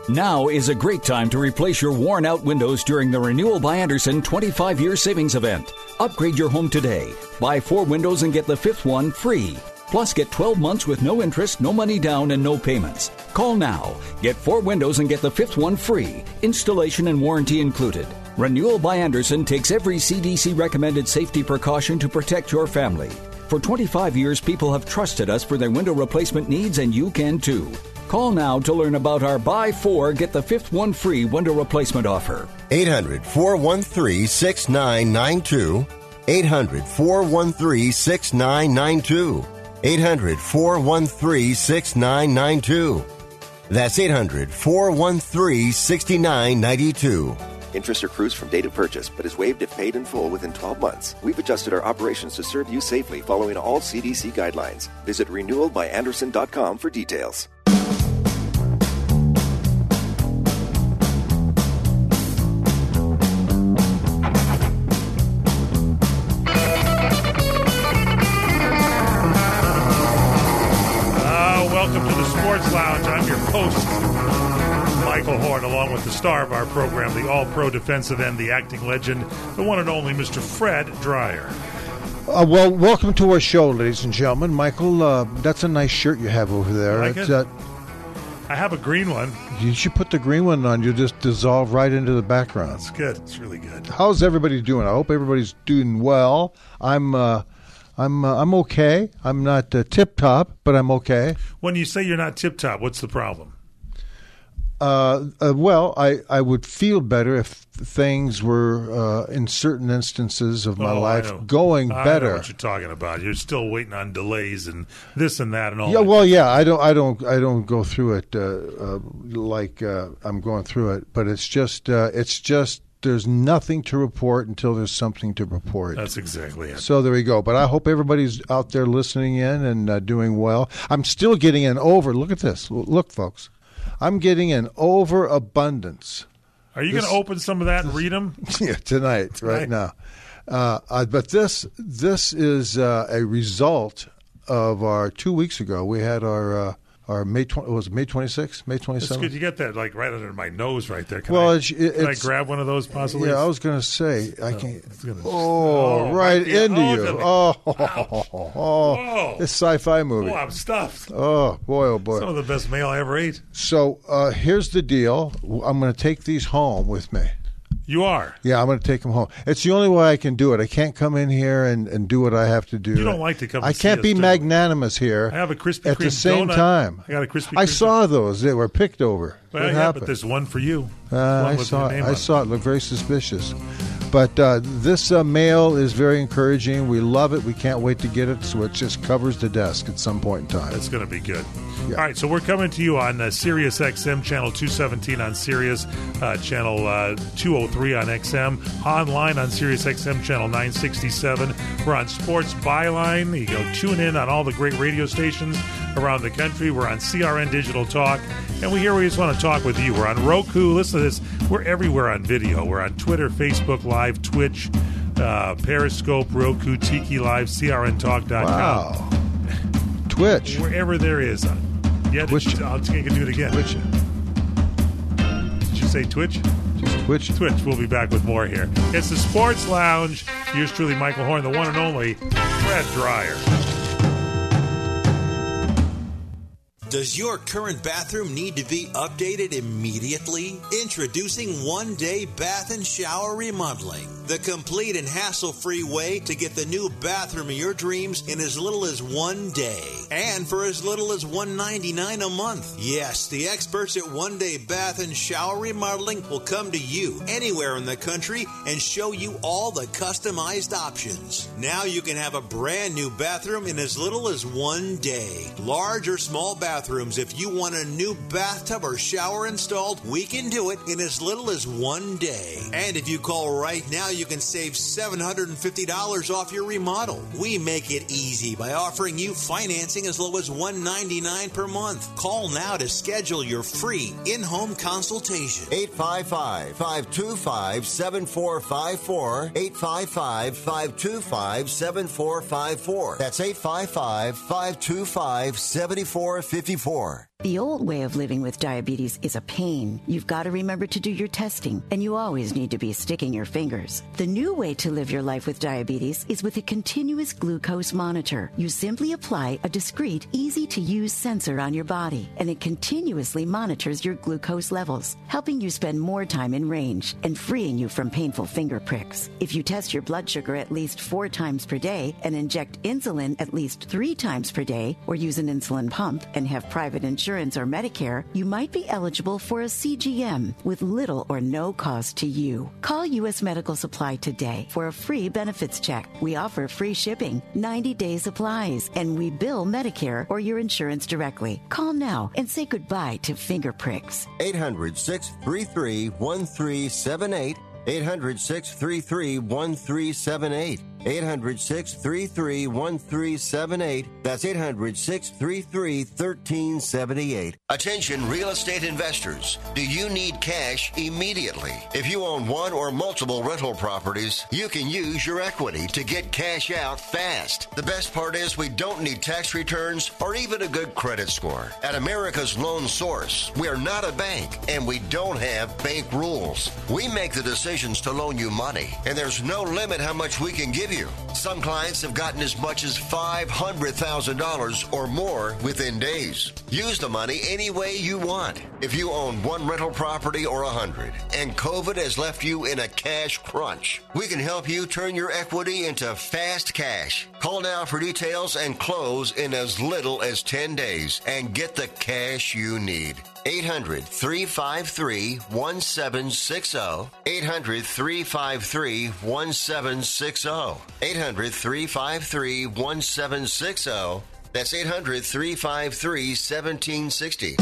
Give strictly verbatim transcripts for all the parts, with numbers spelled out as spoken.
Now is a great time to replace your worn-out windows during the Renewal by Andersen twenty-five year savings event. Upgrade your home today. Buy four windows and get the fifth one free. Plus, get twelve months with no interest, no money down, and no payments. Call now. Get four windows and get the fifth one free. Installation and warranty included. Renewal by Andersen takes every C D C-recommended safety precaution to protect your family. For twenty-five years, people have trusted us for their window replacement needs, and you can too. Call now to learn about our buy four, get the fifth one free window replacement offer. eight hundred, four one three, six nine nine two. eight hundred, four one three, six nine nine two. eight hundred, four one three, six nine nine two. That's eight hundred, four one three, six nine nine two. Interest accrues from date of purchase, but is waived if paid in full within twelve months. We've adjusted our operations to serve you safely following all C D C guidelines. Visit renewal by andersen dot com for details. Welcome to the Sports Lounge. I'm your host, Michael Horn, along with the star of our program, the all-pro defensive end, the acting legend, the one and only Mister Fred Dreyer. Uh, well, welcome to our show, ladies and gentlemen. Michael, uh, that's a nice shirt you have over there. Like it's, it? Uh, I have a green one. You should put the green one on. You'll just dissolve right into the background. It's good. It's really good. How's everybody doing? I hope everybody's doing well. I'm... Uh, I'm uh, I'm okay. I'm not uh, tip top, but I'm okay. When you say you're not tip top, what's the problem? Uh, uh, well, I, I would feel better if things were uh, in certain instances of my oh, life going I better. I know what you're talking about. You're still waiting on delays and this and that and all. Yeah, that. well, yeah. I don't I don't I don't go through it uh, uh, like uh, I'm going through it, but it's just uh, it's just. There's nothing to report until there's something to report. That's exactly it. So there we go. But I hope everybody's out there listening in and uh, doing well. I'm still getting an over. Look at this. Look, folks. I'm getting an overabundance. Are you going to open some of that and read them? Yeah, tonight, tonight. right now. Uh, uh, but this this is uh, a result of our two weeks ago. We had our. Uh, Or May twenty was it May twenty sixth, May twenty seventh. That's good. You get that like right under my nose, right there. Can well, I, it's, it's, can I grab one of those possibly? Yeah, I was going to say I can't. Gonna, oh, oh, right yeah, into oh, you. the, oh, wow. oh, oh, this sci-fi movie. Oh, I'm stuffed. Oh boy, oh boy. Some of the best mail I ever ate. So uh, here's the deal. I'm going to take these home with me. You are? Yeah, I'm going to take them home. It's the only way I can do it. I can't come in here and, and do what I have to do. You don't like to come and I can't see be us, magnanimous here. I have a Krispy at Kreme the same donut. time. I got a Krispy Kreme. I saw those. They were picked over. Well, what yeah, happened? but there's one for you. Uh, one I with saw your it. name I on saw it. Looked very suspicious. But uh, this uh, mail is very encouraging. We love it. We can't wait to get it, so it just covers the desk at some point in time. That's going to be good. Yeah. All right, so we're coming to you on uh, Sirius X M, channel two seventeen on Sirius, uh, channel uh, two oh three on X M, online on Sirius X M, channel nine sixty-seven. We're on Sports Byline. You go tune in on all the great radio stations around the country. We're on C R N Digital Talk, and we here we just want to talk with you. We're on Roku. Listen to this. We're everywhere on video. We're on Twitter, Facebook Live, Twitch, uh, Periscope, Roku, Tiki Live, C R N talk dot com. Wow. Twitch. Wherever there is. Yeah, Twitch. I'll take and do it again. Twitch. Did you say Twitch? Just Twitch. Twitch. We'll be back with more here. It's the Sports Lounge. Yours truly, Michael Horn, the one and only Fred Dreyer. Does your current bathroom need to be updated immediately? Introducing One Day Bath and Shower Remodeling, the complete and hassle-free way to get the new bathroom of your dreams in as little as one day, and for as little as one hundred ninety-nine dollars a month. Yes, the experts at One Day Bath and Shower Remodeling will come to you anywhere in the country and show you all the customized options. Now you can have a brand new bathroom in as little as one day. Large or small bathrooms. If you want a new bathtub or shower installed, we can do it in as little as one day. And if you call right now, you can save seven hundred fifty dollars off your remodel. We make it easy by offering you financing as low as one hundred ninety-nine dollars per month. Call now to schedule your free in-home consultation. eight five five, five two five, seven four five four. eight five five, five two five, seven four five four. That's eight five five, five two five, seven four five four. The old way of living with diabetes is a pain. You've got to remember to do your testing, and you always need to be sticking your fingers. The new way to live your life with diabetes is with a continuous glucose monitor. You simply apply a discreet, easy-to-use sensor on your body, and it continuously monitors your glucose levels, helping you spend more time in range and freeing you from painful finger pricks. If you test your blood sugar at least four times per day and inject insulin at least three times per day, or use an insulin pump and have private insurance or Medicare, you might be eligible for a C G M with little or no cost to you. Call U S Medical Supply today for a free benefits check. We offer free shipping, ninety day supplies, and we bill Medicare or your insurance directly. Call now and say goodbye to finger pricks. eight hundred, six three three, one three seven eight. eight hundred, six three three, one three seven eight. eight hundred, six three three, one three seven eight. That's eight hundred, six three three, one three seven eight. Attention real estate investors. Do you need cash immediately? If you own one or multiple rental properties, you can use your equity to get cash out fast. The best part is we don't need tax returns or even a good credit score. At America's Loan Source, we are not a bank and we don't have bank rules. We make the decisions to loan you money, and there's no limit how much we can give you. Some clients have gotten as much as five hundred thousand dollars or more within days. Use the money any way you want. If you own one rental property or a hundred, and COVID has left you in a cash crunch, we can help you turn your equity into fast cash. Call now for details and close in as little as ten days and get the cash you need. eight hundred, three five three, one seven six zero. eight hundred, three five three, one seven six zero. eight hundred, three five three, one seven six zero. That's eight hundred, three five three, one seven six zero.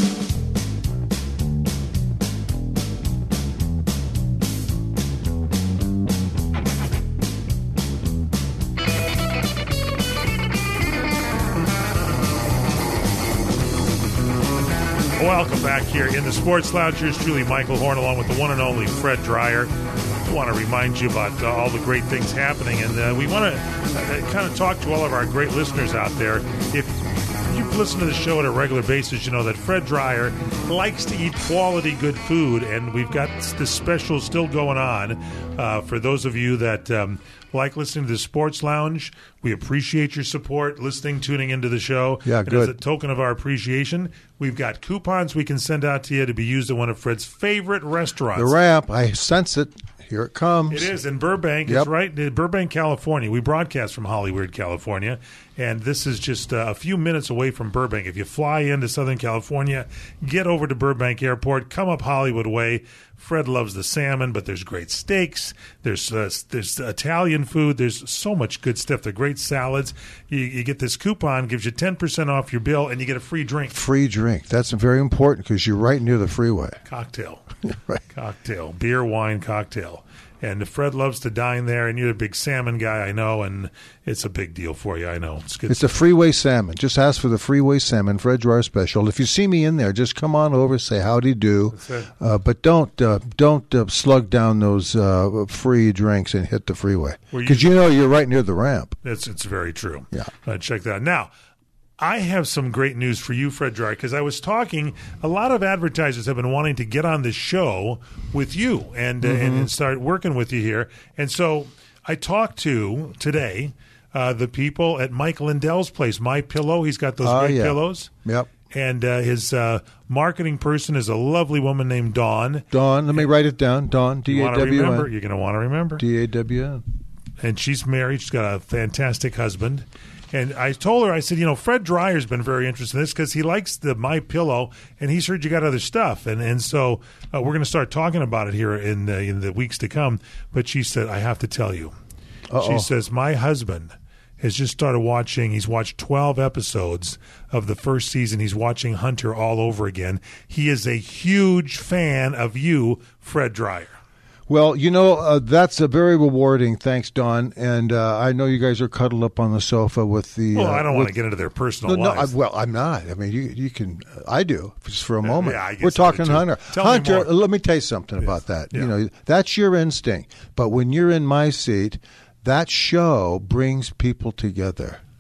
Welcome back here in the Sports Lounge. Here's truly Michael Horn along with the one and only Fred Dreyer. I want to remind you about uh, all the great things happening, and uh, we want to uh, kind of talk to all of our great listeners out there. If you listen to the show on a regular basis, you know that Fred Dreyer likes to eat quality, good food, and we've got this special still going on uh, for those of you that um, like listening to the Sports Lounge. We appreciate your support, listening, tuning into the show. Yeah, and good. as a token of our appreciation, we've got coupons we can send out to you to be used at one of Fred's favorite restaurants. The ramp, I sense it. Here it comes. It is in Burbank. Yep. It's right in Burbank, California. We broadcast from Hollywood, California, and this is just uh, a few minutes away from Burbank. If you fly into Southern California, get over to Burbank Airport, come up Hollywood Way. Fred loves the salmon, but there's great steaks. There's uh, there's Italian food. There's so much good stuff. They're great salads. You, you get this coupon, gives you ten percent off your bill, and you get a free drink. Free drink. That's very important because you're right near the freeway. Cocktail. Right. Cocktail. Beer, wine, cocktail. And Fred loves to dine there, and you're a big salmon guy, I know, and it's a big deal for you, I know. It's good. It's a freeway salmon. Just ask for the freeway salmon, Fred Dreyer special. If you see me in there, just come on over, say howdy do, uh, but don't uh, don't uh, slug down those uh, free drinks and hit the freeway because you, you know you're right near the ramp. It's it's very true. Yeah, uh, check that out. Now, I have some great news for you, Fred Dreyer, because I was talking, a lot of advertisers have been wanting to get on the show with you and, mm-hmm. uh, and, and start working with you here. And so I talked to, today, uh, the people at Mike Lindell's place, My Pillow. He's got those oh, great yeah. pillows. Yep. And uh, his uh, marketing person is a lovely woman named Dawn. Dawn, let me write it down. Dawn, D A W N. You're going to want to remember. D A W N. And she's married. She's got a fantastic husband. And I told her, I said, you know, Fred Dreyer's been very interested in this because he likes the My Pillow, and he's heard you got other stuff. And and so uh, we're going to start talking about it here in the, in the weeks to come. But she said, I have to tell you. Uh-oh. She says, my husband has just started watching. He's watched twelve episodes of the first season. He's watching Hunter all over again. He is a huge fan of you, Fred Dreyer. Well, you know, uh, that's a very rewarding. Thanks, Don. And uh, I know you guys are cuddled up on the sofa with the. Well, uh, I don't with, want to get into their personal no, lives. No, I, well, I'm not. I mean, you you can. Uh, I do just for a moment. Yeah, I guess We're talking so Hunter. Tell Hunter, me more. let me tell you something yes. about that. Yeah. You know, that's your instinct. But when you're in my seat, that show brings people together.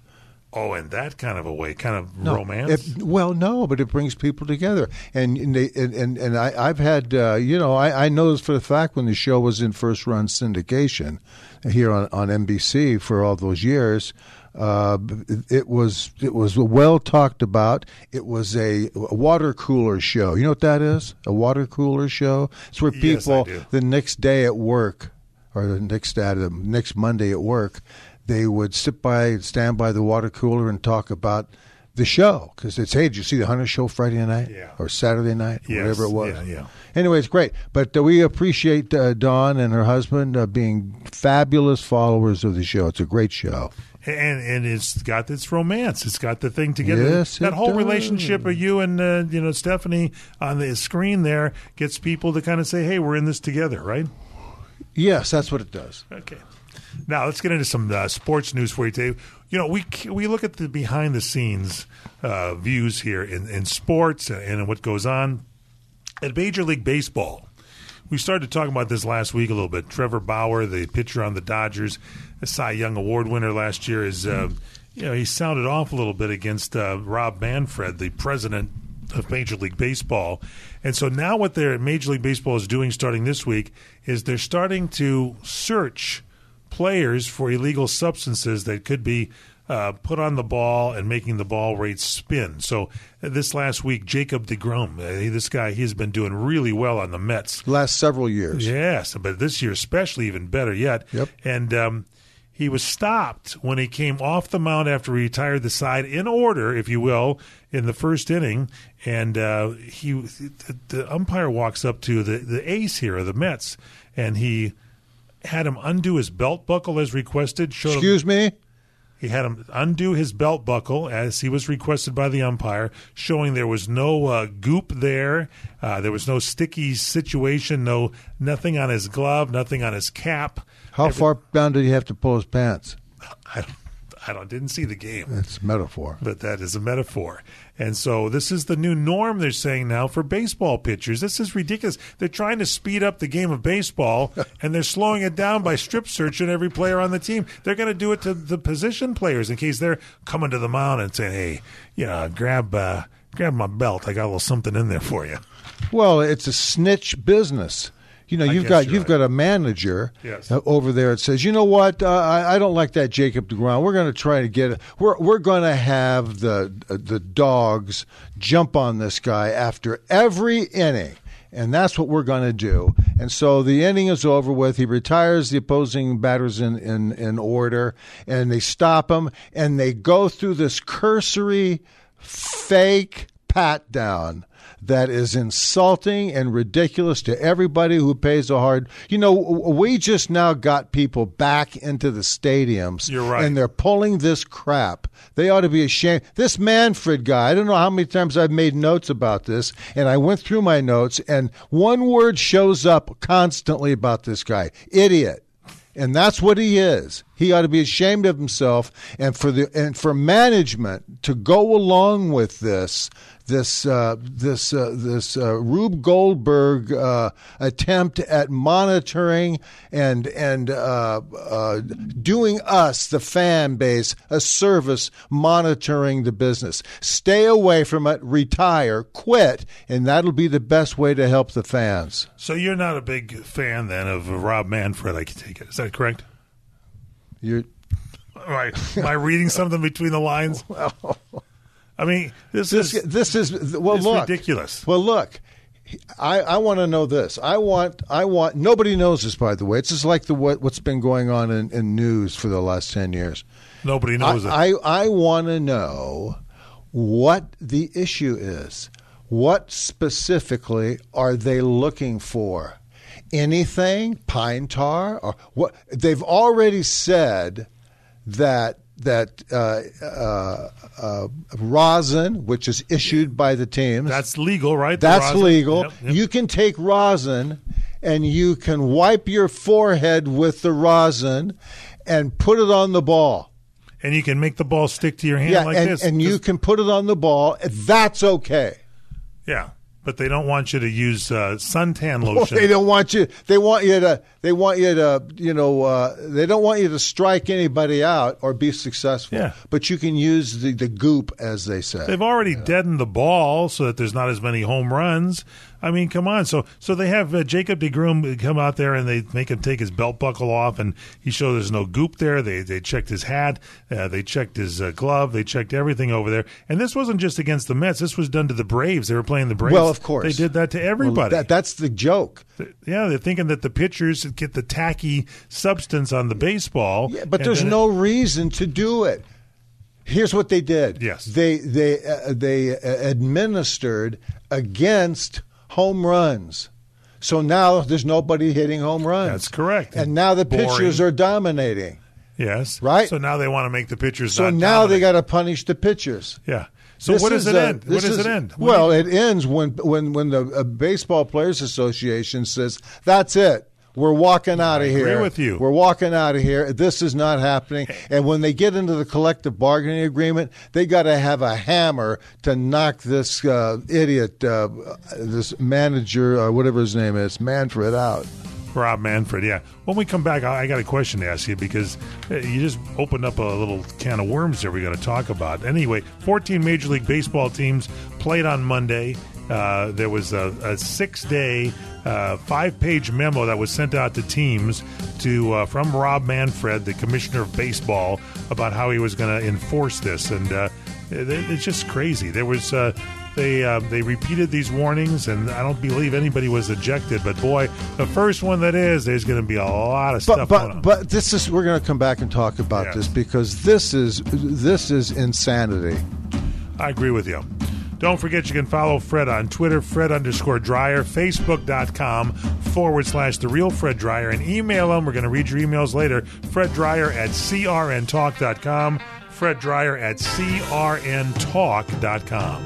Oh, in that kind of a way, kind of no, romance? It, well, no, but it brings people together. And and they, and, and, and I, I've had, uh, you know, I, I know this for the fact when the show was in first-run syndication here on, on N B C for all those years, uh, it was it was well talked about. It was a, a water cooler show. You know what that is? A water cooler show? It's where people yes, the next day at work or the next, uh, the next Monday at work, they would sit by, stand by the water cooler and talk about the show. Because it's, hey, did you see the Hunter show Friday night? Yeah. Or Saturday night? Yes. Whatever it was. Yeah, yeah. Anyway, it's great. But uh, we appreciate uh, Dawn and her husband uh, being fabulous followers of the show. It's a great show. And and it's got its romance. It's got the thing together. Yes, that it whole does. relationship of you and uh, you know Stephanie on the screen there gets people to kind of say, hey, we're in this together, right? Yes, that's what it does. Okay. Now let's get into some uh, sports news for you today. You know, we we look at the behind the scenes uh, views here in, in sports and, and what goes on at Major League Baseball. We started talking about this last week a little bit. Trevor Bauer, the pitcher on the Dodgers, a Cy Young Award winner last year, is uh, you know he sounded off a little bit against uh, Rob Manfred, the president of Major League Baseball. And so now what their Major League Baseball is doing starting this week is they're starting to search players for illegal substances that could be uh, put on the ball and making the ball rate spin. So uh, this last week, Jacob deGrom, uh, this guy, he's been doing really well on the Mets. Last several years. Yes, but this year especially even better yet. Yep. And um, he was stopped when he came off the mound after he retired the side in order, if you will, in the first inning. And uh, he, the, the umpire walks up to the, the ace here of the Mets, and he had him undo his belt buckle as requested. Showed Excuse him, me? He had him undo his belt buckle as he was requested by the umpire, showing there was no uh, goop there. Uh, there was no sticky situation, no nothing on his glove, nothing on his cap. How Every, far down did he have to pull his pants? I don't, I don't didn't see the game. It's metaphor. But that is a metaphor. And so this is the new norm, they're saying now, for baseball pitchers. This is ridiculous. They're trying to speed up the game of baseball, and they're slowing it down by strip searching every player on the team. They're going to do it to the position players in case they're coming to the mound and saying, hey, you know, grab, uh, grab my belt. I got a little something in there for you. Well, it's a snitch business. You know, I you've guess got you're you've right. got a manager Yes. uh, over there that says, you know what, uh, I, I don't like that Jacob deGrom. We're going to try to get it. We're we're going to have the uh, the dogs jump on this guy after every inning, and that's what we're going to do. And so the inning is over with. He retires the opposing batters in, in, in order, and they stop him, and they go through this cursory, fake pat down that is insulting and ridiculous to everybody who pays a hard. You know, we just now got people back into the stadiums. You're right. And they're pulling this crap. They ought to be ashamed. This Manfred guy, I don't know how many times I've made notes about this, and I went through my notes, and one word shows up constantly about this guy: idiot. And that's what he is. He ought to be ashamed of himself. And for the and for management to go along with this, this uh, this uh, this uh, Rube Goldberg uh, attempt at monitoring and and uh, uh, doing us, the fan base, a service, monitoring the business. Stay away from it. Retire. Quit. And that'll be the best way to help the fans. So you're not a big fan, then, of Rob Manfred, I can take it. Is that correct? You're All right. Am I reading something between the lines? I mean, this, This is this is well it's look ridiculous. Well, look, I, I want to know this. I want I want nobody knows this, by the way. It's just like the what, what's been going on in, in news for the last ten years. Nobody knows it. I I, I want to know what the issue is. What specifically are they looking for? Anything? Pine tar? Or what? They've already said that that uh, uh, uh, rosin, which is issued by the teams, That's legal, right? The that's rosin? legal. Yep, yep. You can take rosin and you can wipe your forehead with the rosin and put it on the ball. And you can make the ball stick to your hand Yeah, like and, this. and you Just- can put it on the ball. That's okay. yeah. But they don't want you to use uh, suntan lotion. Well, they don't want you. They want you to. They want you to. You know. Uh, they don't want you to strike anybody out or be successful. Yeah. But you can use the, the goop, as they say. They've already yeah. deadened the ball so that there's not as many home runs. I mean, come on. So so they have uh, Jacob deGrom come out there and they make him take his belt buckle off, and he shows there's no goop there. They they checked his hat. Uh, they checked his uh, glove. They checked everything over there. And this wasn't just against the Mets. This was done to the Braves. They were playing the Braves. Well, of course. They did that to everybody. Well, that, that's the joke. Yeah, they're thinking that the pitchers get the tacky substance on the baseball. Yeah, but there's no it, reason to do it. Here's what they did. Yes. They, they, uh, they administered against home runs. So now there's nobody hitting home runs. That's correct. And now the Boring. pitchers are dominating. Yes. Right? So now they want to make the pitchers So not now dominate. they got to punish the pitchers. Yeah. So This what does is, it uh, end? What this does is- it end? What Well, do you- it ends when when when the uh, Baseball Players Association says, that's it. We're walking out of agree here. with you. We're walking out of here. This is not happening. And when they get into the collective bargaining agreement, they got to have a hammer to knock this uh, idiot, uh, this manager, or whatever his name is, Manfred, out. Rob Manfred, yeah. When we come back, I I got a question to ask you because uh, you just opened up a little can of worms there we got to talk about. Anyway, fourteen Major League Baseball teams played on Monday. Uh, there was a, a six-day, uh, five-page memo that was sent out to teams to uh, from Rob Manfred, the commissioner of baseball, about how he was going to enforce this. And uh, it, it's just crazy. There was... Uh, They uh, they repeated these warnings, and I don't believe anybody was ejected. But boy, the first one that is, there's going to be a lot of But stuff going but on. but this is we're going to come back and talk about Yes. this because this is this is insanity. I agree with you. Don't forget you can follow Fred on Twitter, Fred underscore Dryer, Facebook.com forward slash The Real Fred Dryer, and email him. We're going to read your emails later. Fred Dryer at C R N talk dot com. Fred Dryer at C R N talk dot com.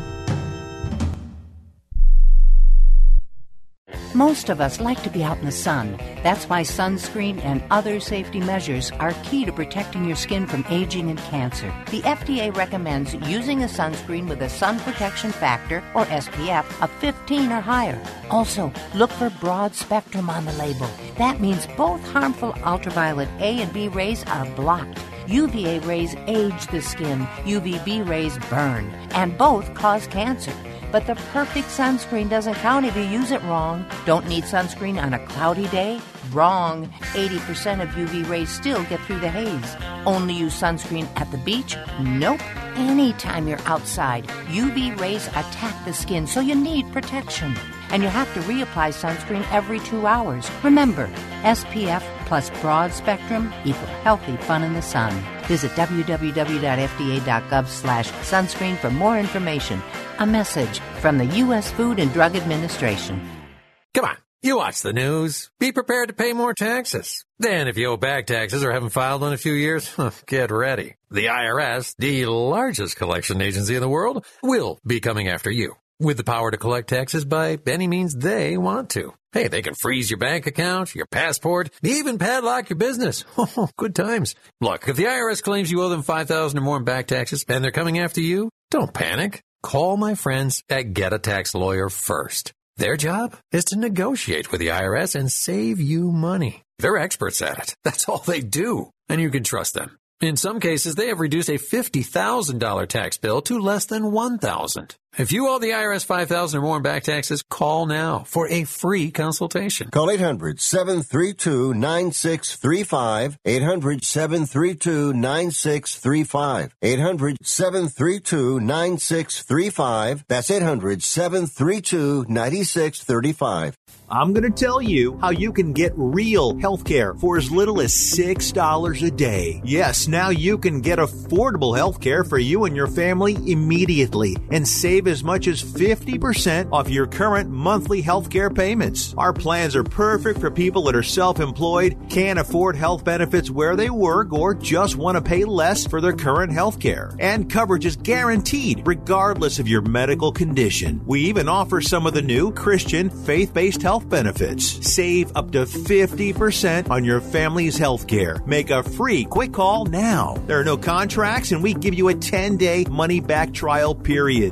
Most of us like to be out in the sun. That's why sunscreen and other safety measures are key to protecting your skin from aging and cancer. The F D A recommends using a sunscreen with a sun protection factor, or S P F, of fifteen or higher. Also, look for broad spectrum on the label. That means both harmful ultraviolet A and B rays are blocked. U V A rays age the skin, U V B rays burn, and both cause cancer. But the perfect sunscreen doesn't count if you use it wrong. Don't need sunscreen on a cloudy day? Wrong. eighty percent of U V rays still get through the haze. Only use sunscreen at the beach? Nope. Anytime you're outside, U V rays attack the skin, so you need protection. And you have to reapply sunscreen every two hours. Remember, S P F plus broad spectrum equal healthy fun in the sun. Visit w w w dot f d a dot gov slash sunscreen for more information. A message from the U S Food and Drug Administration. Come on, you watch the news. Be prepared to pay more taxes. Then if you owe back taxes or haven't filed in a few years, get ready. The I R S, the largest collection agency in the world, will be coming after you with the power to collect taxes by any means they want to. Hey, they can freeze your bank account, your passport, even padlock your business. Oh, good times. Look, if the I R S claims you owe them five thousand dollars or more in back taxes and they're coming after you, don't panic. Call my friends at Get a Tax Lawyer first. Their job is to negotiate with the I R S and save you money. They're experts at it. That's all they do. And you can trust them. In some cases, they have reduced a fifty thousand dollars tax bill to less than one thousand dollars. If you owe the I R S five thousand dollars or more in back taxes, call now for a free consultation. Call eight hundred, seven three two, nine six three five, eight hundred, seven three two, nine six three five, eight hundred, seven three two, nine six three five. That's eight hundred, seven three two, nine six three five. I'm going to tell you how you can get real health care for as little as six dollars a day. Yes, now you can get affordable health care for you and your family immediately and save as much as fifty percent off your current monthly health care payments. Our plans are perfect for people that are self-employed, can't afford health benefits where they work, or just want to pay less for their current health care. And coverage is guaranteed regardless of your medical condition. We even offer some of the new Christian faith-based health benefits. Save up to fifty percent on your family's health care. Make a free quick call now. There are no contracts and we give you a ten-day money-back trial period. Call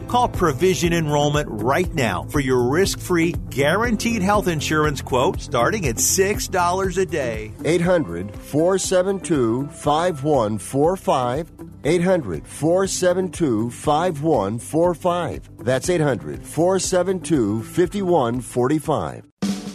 Provision enrollment right now for your risk-free, guaranteed health insurance quote starting at six dollars a day. eight hundred, four seven two, five one four five. eight hundred, four seven two, five one four five. That's eight hundred, four seven two, five one four five.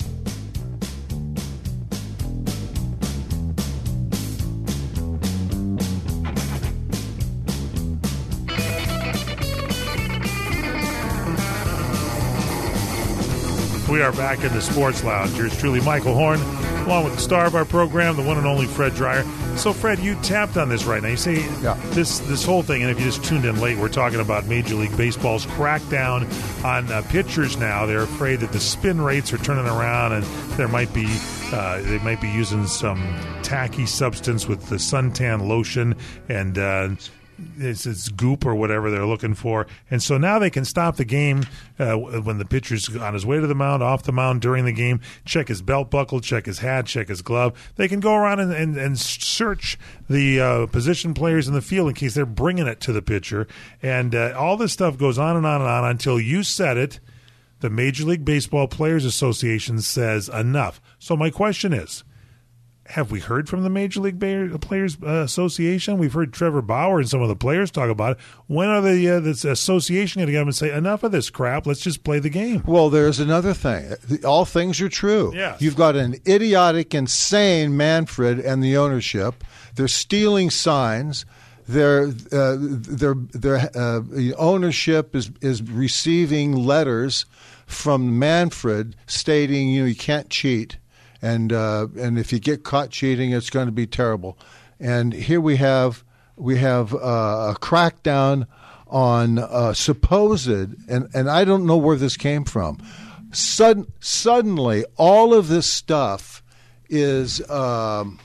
We are back in the Sports Lounge. Yours truly, Michael Horn, along with the star of our program, the one and only Fred Dreyer. So, Fred, you tapped on this right now. You say yeah. this this whole thing, and if you just tuned in late, we're talking about Major League Baseball's crackdown on uh, pitchers now. They're afraid that the spin rates are turning around, and there might be uh, they might be using some tacky substance with the suntan lotion and uh, It's, it's goop or whatever they're looking for. And so now they can stop the game uh, when the pitcher's on his way to the mound, off the mound during the game, check his belt buckle, check his hat, check his glove. They can go around and, and, and search the uh, position players in the field in case they're bringing it to the pitcher. And uh, all this stuff goes on and on and on until you said it. The Major League Baseball Players Association says enough. So my question is, have we heard from the Major League Players Association? We've heard Trevor Bauer and some of the players talk about it. When are the uh, this association going to get them and say, enough of this crap, let's just play the game? Well, there's another thing. All things are true. Yes. You've got an idiotic, insane Manfred and the ownership. They're stealing signs. Their uh, their their uh, ownership is is receiving letters from Manfred stating, you know, you can't cheat. And uh, and if you get caught cheating, it's going to be terrible. And here we have we have uh, a crackdown on uh, supposed, and, and I don't know where this came from. Sudden, suddenly, all of this stuff is um,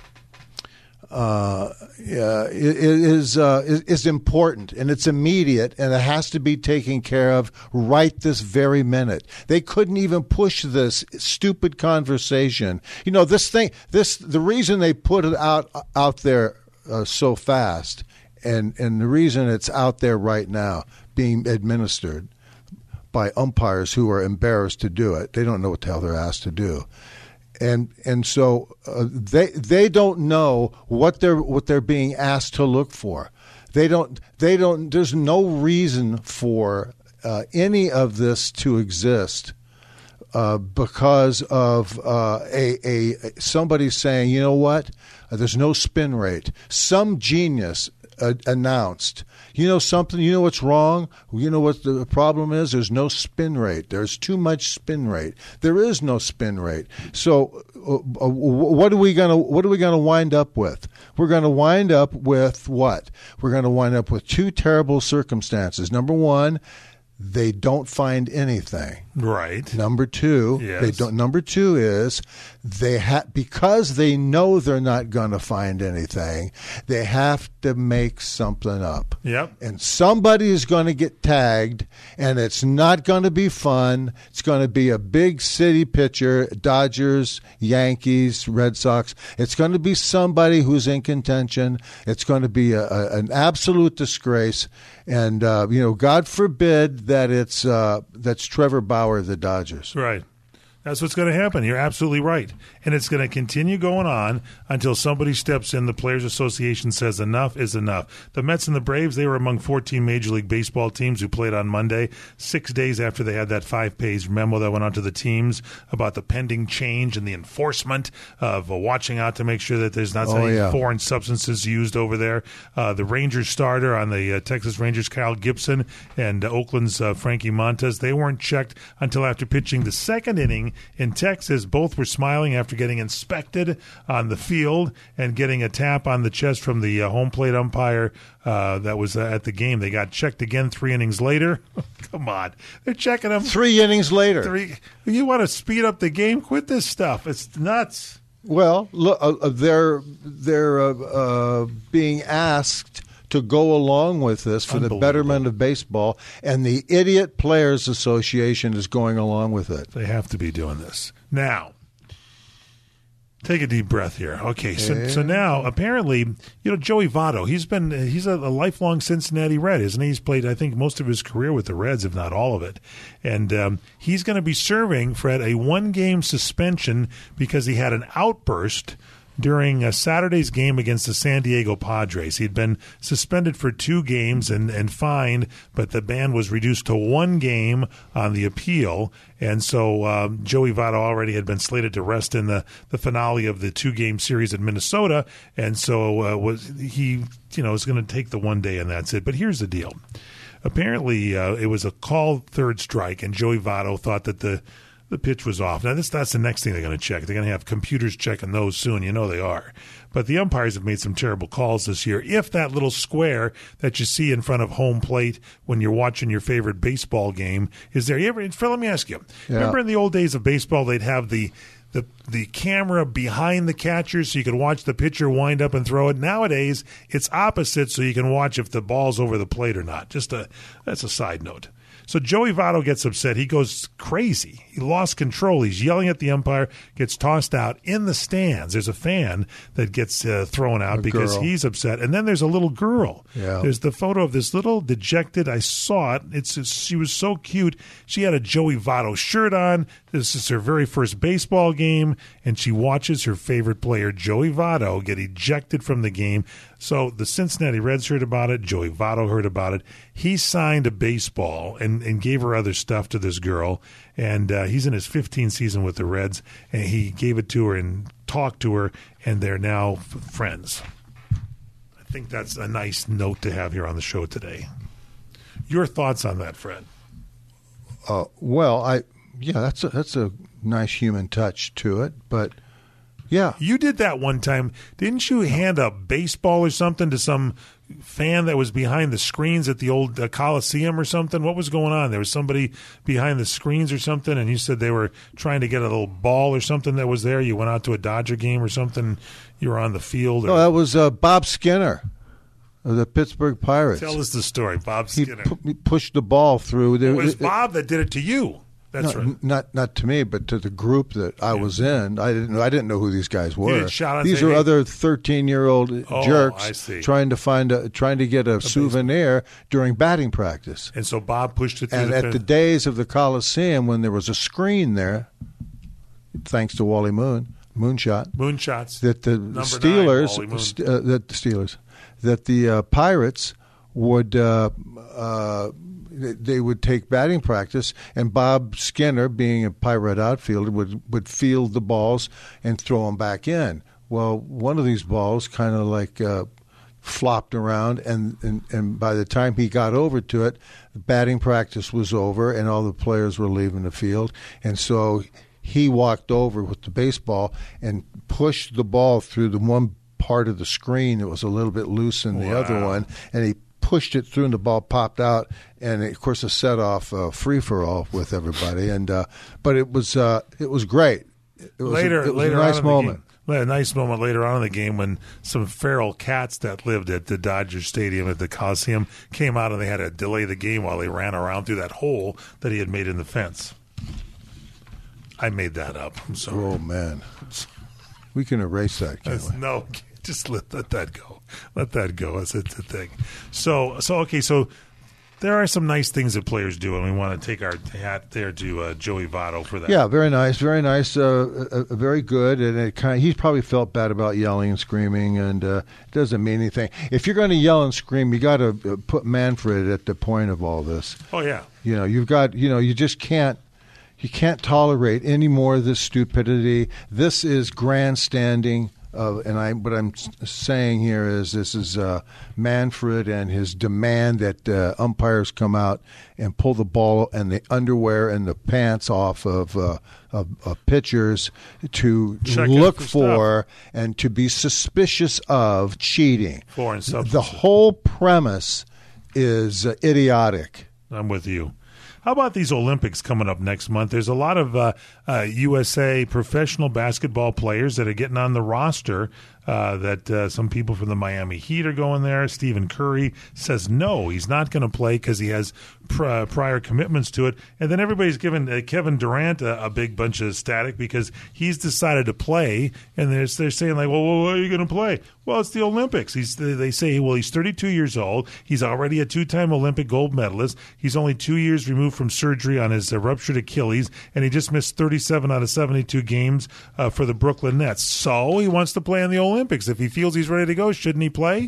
uh, uh, is, uh, is is important, and it's immediate, and it has to be taken care of right this very minute. They couldn't even push this stupid conversation. You know, this thing. This the reason they put it out out there uh, so fast, and and the reason it's out there right now being administered by umpires who are embarrassed to do it. They don't know what the hell they're asked to do. And and so uh, they they don't know what they're what they're being asked to look for. They don't they don't. There's no reason for uh, any of this to exist uh, because of uh, a a somebody saying, you know what? Uh, there's no spin rate. Some genius uh, announced. You know something? You know what's wrong? You know what the problem is? There's no spin rate. There's too much spin rate. There is no spin rate. So, uh, what are we gonna what are we gonna wind up with? We're gonna wind up with what? We're gonna wind up with two terrible circumstances. Number one, they don't find anything. Right. Number two, yes. they don't. Number two is they ha- because they know they're not going to find anything. They have to make something up. Yep. And somebody is going to get tagged, and it's not going to be fun. It's going to be a big city picture: Dodgers, Yankees, Red Sox. It's going to be somebody who's in contention. It's going to be a, a, an absolute disgrace. And uh, you know, God forbid that it's uh, that's Trevor Bauer of the Dodgers. Right. That's what's going to happen. You're absolutely right. And it's going to continue going on until somebody steps in. The Players Association says enough is enough. The Mets and the Braves, they were among fourteen Major League Baseball teams who played on Monday, six days after they had that five-page memo that went out to the teams about the pending change and the enforcement of uh, watching out to make sure that there's not oh, any yeah. foreign substances used over there. Uh, the Rangers starter on the uh, Texas Rangers, Kyle Gibson, and uh, Oakland's uh, Frankie Montas, they weren't checked until after pitching the second inning in Texas. Both were smiling after getting inspected on the field and getting a tap on the chest from the uh, home plate umpire uh, that was uh, at the game. They got checked again three innings later. Come on. They're checking them. Three innings later. Three. You want to speed up the game? Quit this stuff. It's nuts. Well, look, uh, they're, they're uh, uh, being asked to go along with this for the betterment of baseball, and the Idiot Players Association is going along with it. They have to be doing this. Now, Take a deep breath here. Okay, so Yeah. so now apparently, you know, Joey Votto, he's been he's a, a lifelong Cincinnati Red, isn't he? He's played, I think, most of his career with the Reds, if not all of it. And um, he's going to be serving, Fred, a one-game suspension because he had an outburst during uh, Saturday's game against the San Diego Padres. He'd been suspended for two games and, and fined, but the ban was reduced to one game on the appeal. And so um, Joey Votto already had been slated to rest in the, the finale of the two-game series at Minnesota. And so uh, was he, you know, was going to take the one day, and that's it. But here's the deal. Apparently, uh, it was a called third strike, and Joey Votto thought that the The pitch was off. Now, this that's the next thing they're going to check. They're going to have computers checking those soon. You know they are. But the umpires have made some terrible calls this year. If that little square that you see in front of home plate when you're watching your favorite baseball game is there, you ever, Phil, let me ask you. Yeah. Remember in the old days of baseball, they'd have the the the camera behind the catcher so you could watch the pitcher wind up and throw it. Nowadays, it's opposite so you can watch if the ball's over the plate or not. Just a that's a side note. So Joey Votto gets upset. He goes crazy. He lost control. He's yelling at the umpire, gets tossed out in the stands. There's a fan that gets uh, thrown out A because girl. he's upset. And then there's a little girl. Yeah. There's the photo of this little dejected. I saw it. It's, it's she was so cute. She had a Joey Votto shirt on. This is her very first baseball game, and she watches her favorite player, Joey Votto, get ejected from the game. So the Cincinnati Reds heard about it. Joey Votto heard about it. He signed a baseball and, and gave her other stuff to this girl. And uh, he's in his fifteenth season with the Reds. And he gave it to her and talked to her, and they're now f- friends. I think that's a nice note to have here on the show today. Your thoughts on that, Fred? Uh, well, I yeah, that's a, that's a nice human touch to it, but. Yeah. You did that one time. Didn't you hand a baseball or something to some fan that was behind the screens at the old uh, Coliseum or something? What was going on? There was somebody behind the screens or something, and you said they were trying to get a little ball or something that was there. You went out to a Dodger game or something. You were on the field. Or... No, that was uh, Bob Skinner of the Pittsburgh Pirates. Tell us the story, Bob He, Skinner. pu- he pushed the ball through. It was Bob that did it to you. That's no, right. n- Not not to me, but to the group that I Yeah. was in. I didn't I didn't know who these guys were. didn't shout out and These say, are "Hey." other thirteen-year-old Oh, jerks I see. trying to find a trying to get a, souvenir during batting practice. And so Bob pushed it through And the at fence. the days of the Coliseum, when there was a screen there, thanks to Wally Moon, Moonshot, Moonshots. that the Number Steelers, nine, Wally Moon. st- uh, that the Steelers, that the uh, Pirates would uh, uh, they would take batting practice, and Bob Skinner, being a Pirate outfielder, would would field the balls and throw them back in. Well, one of these balls kind of like uh, flopped around, and, and and by the time he got over to it, the batting practice was over, and all the players were leaving the field, and so he walked over with the baseball and pushed the ball through the one part of the screen that was a little bit loose than the Wow. other one, and he pushed it through and the ball popped out, and of course a set off uh, free for all with everybody. And uh, but it was uh, it was great. It was later, a, it was later a nice on in the moment. game, a nice moment later on in the game when some feral cats that lived at the Dodger Stadium at the Coliseum came out and they had to delay the game while they ran around through that hole that he had made in the fence. I made that up. I'm sorry. Oh man, we can erase that, can't That's- we? no, just let, let that go. Let that go. That's the thing. So, so okay, so there are some nice things that players do, and we want to take our hat there to uh, Joey Votto for that. Yeah, very nice, very nice, uh, uh, very good. And it kind of, he probably felt bad about yelling and screaming, and uh, it doesn't mean anything. If you're going to yell and scream, you got to put Manfred at the point of all this. Oh yeah. You know, you've got, you know, you just can't, you can't tolerate any more of this stupidity. This is grandstanding. Uh, and I, what I'm s- saying here is this is uh, Manfred and his demand that uh, umpires come out and pull the ball and the underwear and the pants off of, uh, of, of pitchers to Check look out for for and to be suspicious of cheating. Foreign The substances. whole premise is uh, idiotic. I'm with you. How about these Olympics coming up next month? There's a lot of uh, uh, U S A professional basketball players that are getting on the roster uh, that uh, some people from the Miami Heat are going there. Stephen Curry says no, he's not going to play because he has pr- prior commitments to it. And then everybody's given uh, Kevin Durant a, a big bunch of static because he's decided to play, and they're, they're saying, like, well, well, what are you going to play? Well, it's the Olympics. He's, they say, well, he's thirty-two years old. He's already a two-time Olympic gold medalist. He's only two years removed from surgery on his uh, ruptured Achilles, and he just missed thirty-seven out of seventy-two games uh, for the Brooklyn Nets. So he wants to play in the Olympics. If he feels he's ready to go, shouldn't he play?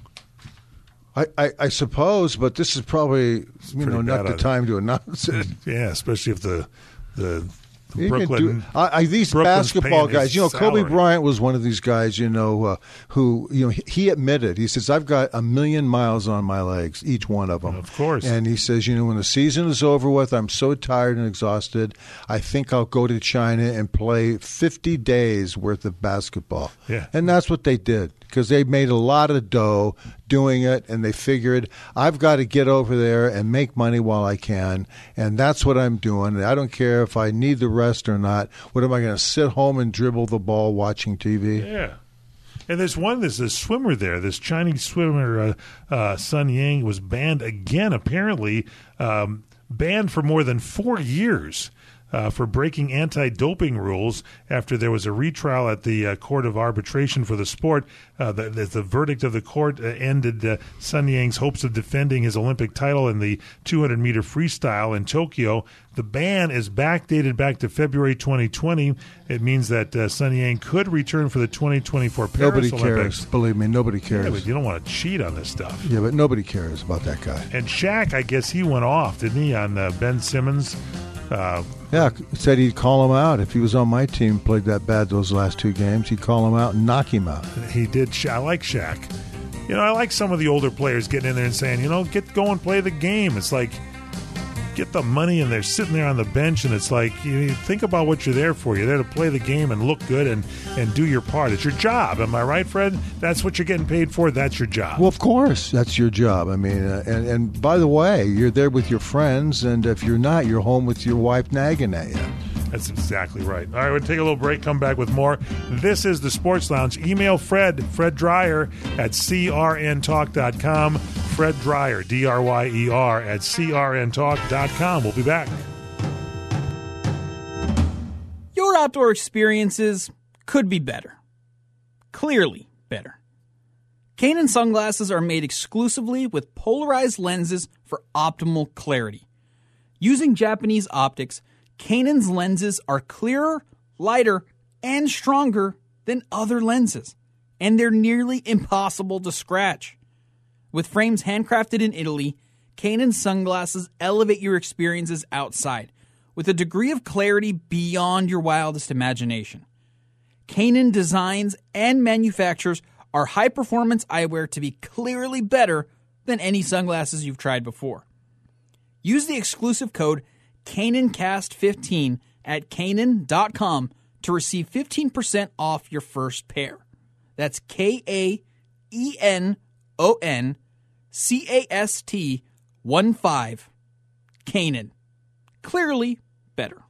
I, I, I suppose, but this is probably you know not the time to announce it. Yeah, especially if the the. You Brooklyn, do, I, I, these Brooklyn's basketball guys, you know, salary. Kobe Bryant was one of these guys, you know, uh, who, you know, he, he admitted, he says, I've got a million miles on my legs, each one of them. Of course. And he says, you know, when the season is over with, I'm so tired and exhausted, I think I'll go to China and play fifty days worth of basketball. Yeah. And that's what they did, because they made a lot of dough doing it, and they figured, I've got to get over there and make money while I can, and that's what I'm doing. I don't care if I need the rest or not. What am I going to sit home and dribble the ball watching T V? Yeah. And there's one, there's a swimmer there. This Chinese swimmer, uh, uh, Sun Yang, was banned again, apparently, um, banned for more than four years. Uh, for breaking anti-doping rules after there was a retrial at the uh, Court of Arbitration for the sport. Uh, the, the, the verdict of the court uh, ended uh, Sun Yang's hopes of defending his Olympic title in the two hundred meter freestyle in Tokyo. The ban is backdated back to February twenty twenty. It means that uh, Sun Yang could return for the twenty twenty-four Paris Nobody Olympics. cares. Believe me, nobody cares. Yeah, but you don't want to cheat on this stuff. Yeah, but nobody cares about that guy. And Shaq, I guess he went off, didn't he, on uh, Ben Simmons? Uh, yeah, said he'd call him out. If he was on my team, played that bad those last two games, he'd call him out and knock him out. He did. I like Shaq. You know, I like some of the older players getting in there and saying, you know, get go and play the game. It's like, get the money, and they're sitting there on the bench, and it's like, you think about what you're there for. You're there to play the game and look good and, and do your part. It's your job. Am I right, Fred? That's what you're getting paid for. That's your job. Well, of course, that's your job. I mean, uh, and, and by the way, you're there with your friends, and if you're not, you're home with your wife nagging at you. That's exactly right. All right, we'll take a little break, come back with more. This is the Sports Lounge. Email Fred, Fred Dreyer at C R N talk dot com. Fred Dreyer, D R Y E R, at C R N talk dot com. We'll be back. Your outdoor experiences could be better. Clearly better. Kaenon sunglasses are made exclusively with polarized lenses for optimal clarity. Using Japanese optics, Kaenon's lenses are clearer, lighter, and stronger than other lenses, and they're nearly impossible to scratch. With frames handcrafted in Italy, Kaenon sunglasses elevate your experiences outside with a degree of clarity beyond your wildest imagination. Kaenon designs and manufactures our high-performance eyewear to be clearly better than any sunglasses you've tried before. Use the exclusive code Kaenon Cast fifteen at Kaenon dot com to receive fifteen percent off your first pair. That's K A E N O N C A S T one five. Kaenon. Clearly better.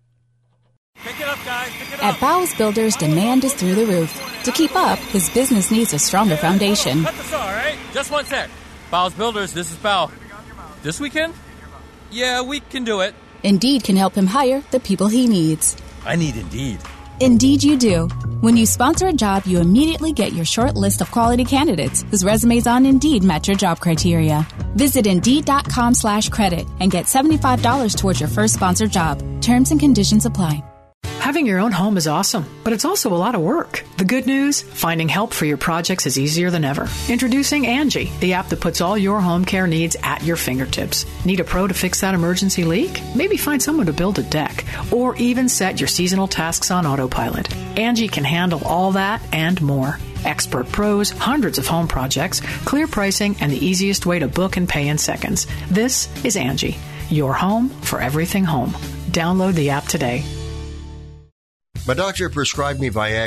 Pick it up, guys. Pick it up. At Bowles Builders, demand is through the roof. To keep up, his business needs a stronger foundation. Cut the saw, all right? Just one sec. Bowles Builders, this is Bow. This weekend? Yeah, we can do it. Indeed can help him hire the people he needs. I need Indeed. Indeed you do. When you sponsor a job, you immediately get your short list of quality candidates whose resumes on Indeed match your job criteria. Visit Indeed.com slash credit and get seventy-five dollars towards your first sponsored job. Terms and conditions apply. Having your own home is awesome, but it's also a lot of work. The good news? Finding help for your projects is easier than ever. Introducing Angie, the app that puts all your home care needs at your fingertips. Need a pro to fix that emergency leak? Maybe find someone to build a deck, or even set your seasonal tasks on autopilot. Angie can handle all that and more. Expert pros, hundreds of home projects, clear pricing, and the easiest way to book and pay in seconds. This is Angie, your home for everything home. Download the app today. My doctor prescribed me Viagra,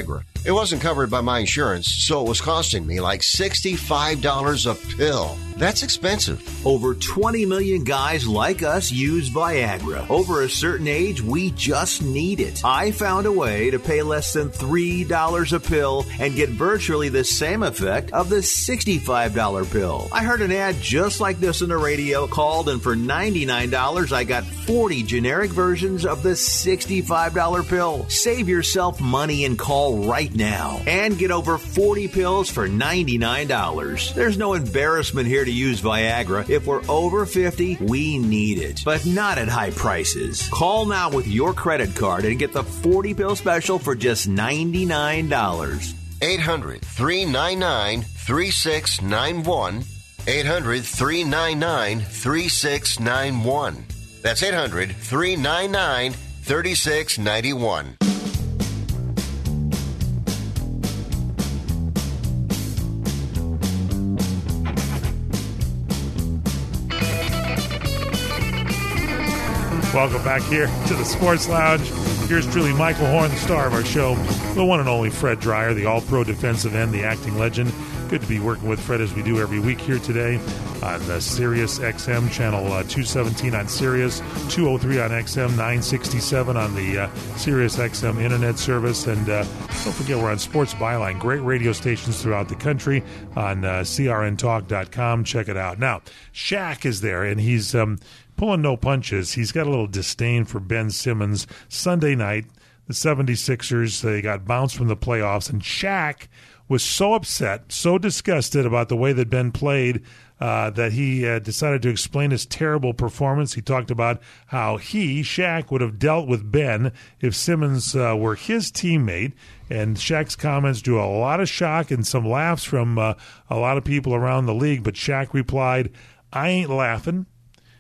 It wasn't covered by my insurance, so it was costing me like sixty-five dollars a pill. That's expensive. Over twenty million guys like us use Viagra. Over a certain age, we just need it. I found a way to pay less than three dollars a pill and get virtually the same effect of the sixty-five dollars pill. I heard an ad just like this on the radio, called, and for ninety-nine dollars, I got forty generic versions of the sixty-five dollars pill. Save yourself money and call right now and get over forty pills for ninety-nine dollars. There's no embarrassment here to use Viagra. If we're over fifty, we need it, but not at high prices. Call now with your credit card and get the forty pill special for just ninety-nine dollars. eight hundred, three nine nine, three six nine one. eight hundred, three nine nine, three six nine one. That's eight hundred, three nine nine, three six nine one. Welcome back here to the Sports Lounge. Here's truly Michael Horn, the star of our show, the one and only Fred Dreyer, the all-pro defensive end, the acting legend. Good to be working with Fred as we do every week here today on the Sirius X M, channel uh, two seventeen on Sirius, two oh three on X M, nine sixty-seven on the uh, Sirius X M internet service. And uh, don't forget, we're on Sports Byline, great radio stations throughout the country on uh, C R N talk dot com. Check it out. Now, Shaq is there, and he's um, pulling no punches. He's got a little disdain for Ben Simmons. Sunday night, the seventy-sixers, they got bounced from the playoffs, and Shaq was so upset, so disgusted about the way that Ben played uh, that he uh, decided to explain his terrible performance. He talked about how he, Shaq, would have dealt with Ben if Simmons uh, were his teammate. And Shaq's comments drew a lot of shock and some laughs from uh, a lot of people around the league. But Shaq replied, "I ain't laughing."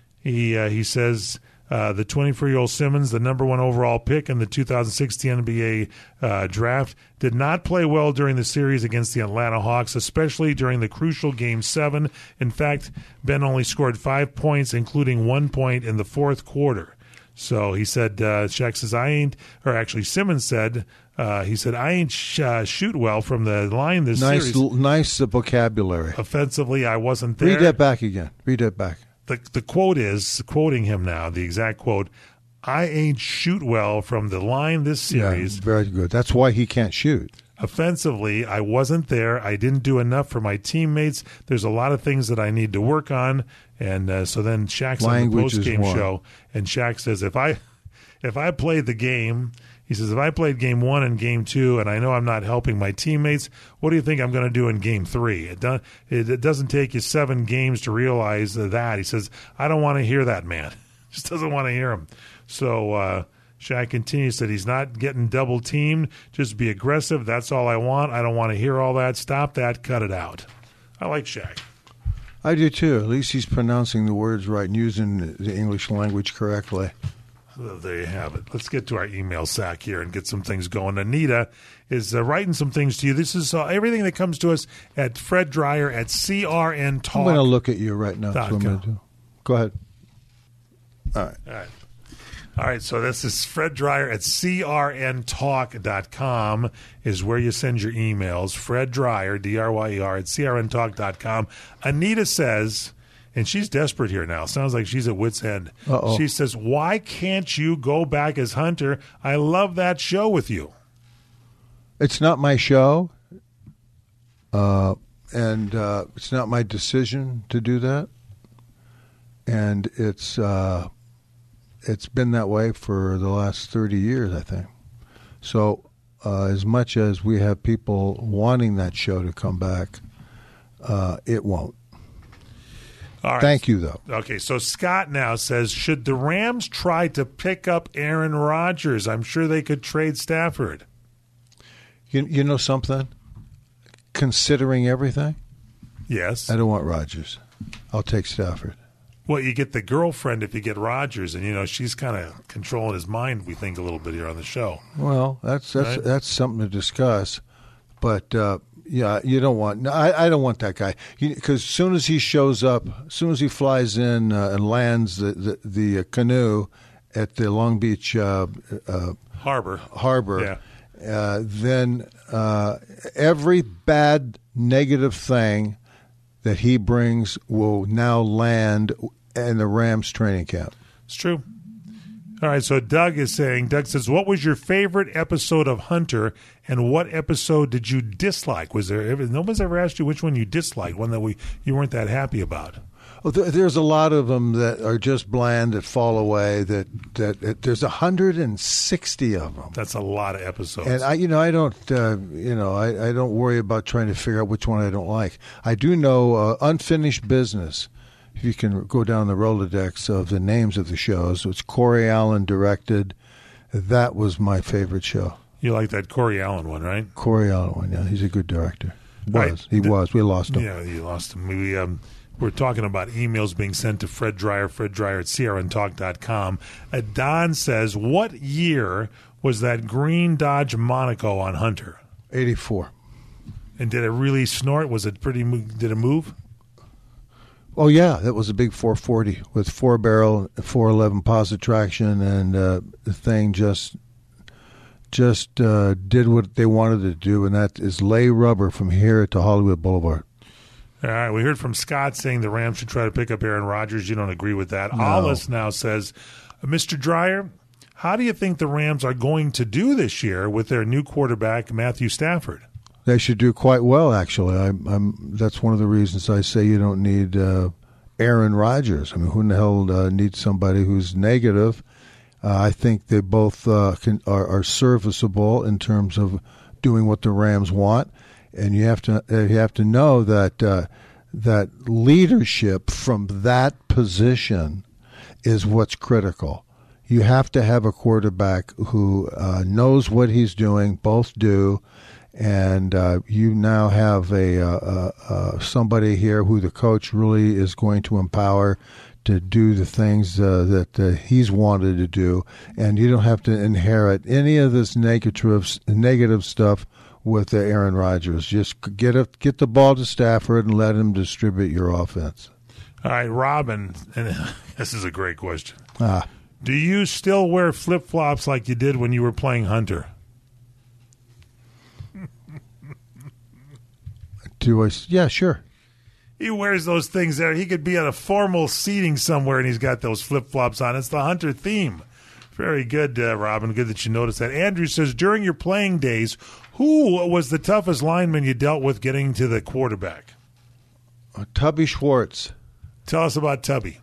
He uh, he says uh, the twenty-four-year-old Simmons, the number one overall pick in the two thousand sixteen N B A uh, draft, did not play well during the series against the Atlanta Hawks, especially during the crucial Game seven. In fact, Ben only scored five points, including one point in the fourth quarter. So he said, uh, Shaq says, I ain't, or actually Simmons said, uh, he said, I ain't sh- uh, shoot well from the line this nice, series. L- nice vocabulary. Offensively, I wasn't there. Read that back again. Read that back. The the quote is, quoting him now, the exact quote, I ain't shoot well from the line this series. Yeah, very good. That's why he can't shoot. Offensively, I wasn't there. I didn't do enough for my teammates. There's a lot of things that I need to work on. And uh, so then Shaq's Language on the post-game is one. show, and Shaq says, if I if I played the game, he says, if I played game one and game two, and I know I'm not helping my teammates, what do you think I'm going to do in game three? It, do, it, it doesn't take you seven games to realize that. He says, I don't want to hear that, man. Just doesn't want to hear him. So uh, Shaq continues that he's not getting double teamed. Just be aggressive. That's all I want. I don't want to hear all that. Stop that. Cut it out. I like Shaq. I do too. At least he's pronouncing the words right and using the English language correctly. So there you have it. Let's get to our email sack here and get some things going. Anita is uh, writing some things to you. This is uh, everything that comes to us at Fred Dreyer at C R N talk. I'm going to look at you right now. That's what I'm going to do. Go ahead. All right. All right. All right, so this is Fred Dreyer at C R N talk dot com is where you send your emails. Fred Dreyer, D R Y E R, at C R N talk dot com. Anita says, and she's desperate here now. Sounds like she's at wit's end. Uh-oh. She says, why can't you go back as Hunter? I love that show with you. It's not my show, uh, and uh, it's not my decision to do that. And it's uh, it's been that way for the last thirty years, I think. So uh, as much as we have people wanting that show to come back, uh, it won't. All right. Thank you, though. Okay, so Scott now says, should the Rams try to pick up Aaron Rodgers? I'm sure they could trade Stafford. You, you know something? Considering everything, yes, I don't want Rodgers. I'll take Stafford. Well, you get the girlfriend if you get Rodgers, and, you know, she's kind of controlling his mind, we think, a little bit here on the show. Well, that's that's Right? that's something to discuss. But, uh, yeah, you don't want – I, I don't want that guy. Because as soon as he shows up, as soon as he flies in uh, and lands the, the, the uh, canoe at the Long Beach uh, uh, Harbor. Harbor, Yeah. uh, then uh, every bad, negative thing that he brings will now land in the Rams training camp. It's true. All right, so Doug is saying, Doug says, what was your favorite episode of Hunter, and what episode did you dislike? Was there ever, nobody's ever asked you which one you disliked, one that we you weren't that happy about? Oh, there, there's a lot of them that are just bland, that fall away, that, that, that there's one hundred sixty of them. That's a lot of episodes. And I, you know, I don't, uh, you know, I, I don't worry about trying to figure out which one I don't like. I do know uh, Unfinished Business. If you can go down the Rolodex of the names of the shows, it's Corey Allen directed. That was my favorite show. You like that Corey Allen one, right? Corey Allen one, yeah. He's a good director. Was. Right. He the, was. We lost him. Yeah, you lost him. We, um, we're talking about emails being sent to Fred Dreyer, Fred Dreyer at C R N talk dot com. Uh, Don says, what year was that green Dodge Monaco on Hunter? eighty-four. And did it really snort? Was it pretty, did it move? Oh, yeah, that was a big four forty with four-barrel, four eleven positive traction, and uh, the thing just just uh, did what they wanted to do, and that is lay rubber from here to Hollywood Boulevard. All right, we heard from Scott saying the Rams should try to pick up Aaron Rodgers. You don't agree with that. No. Alice now says, Mister Dreyer, how do you think the Rams are going to do this year with their new quarterback, Matthew Stafford? They should do quite well, actually. I, I'm, that's one of the reasons I say you don't need uh, Aaron Rodgers. I mean, who in the hell uh, needs somebody who's negative? Uh, I think they both uh, can, are, are serviceable in terms of doing what the Rams want, and you have to uh, you have to know that uh, that leadership from that position is what's critical. You have to have a quarterback who uh, knows what he's doing. Both do. And uh, you now have a uh, uh, somebody here who the coach really is going to empower to do the things uh, that uh, he's wanted to do, and you don't have to inherit any of this negative negative stuff with uh, Aaron Rodgers. Just get a, get the ball to Stafford and let him distribute your offense. All right, Robin, and this is a great question. Ah. Do you still wear flip-flops like you did when you were playing Hunter? Do I? Yeah, sure. He wears those things there. He could be at a formal seating somewhere, and he's got those flip-flops on. It's the Hunter theme. Very good, uh, Robin. Good that you noticed that. Andrew says, during your playing days, who was the toughest lineman you dealt with getting to the quarterback? Uh, Tubby Schwartz. Tell us about Tubby.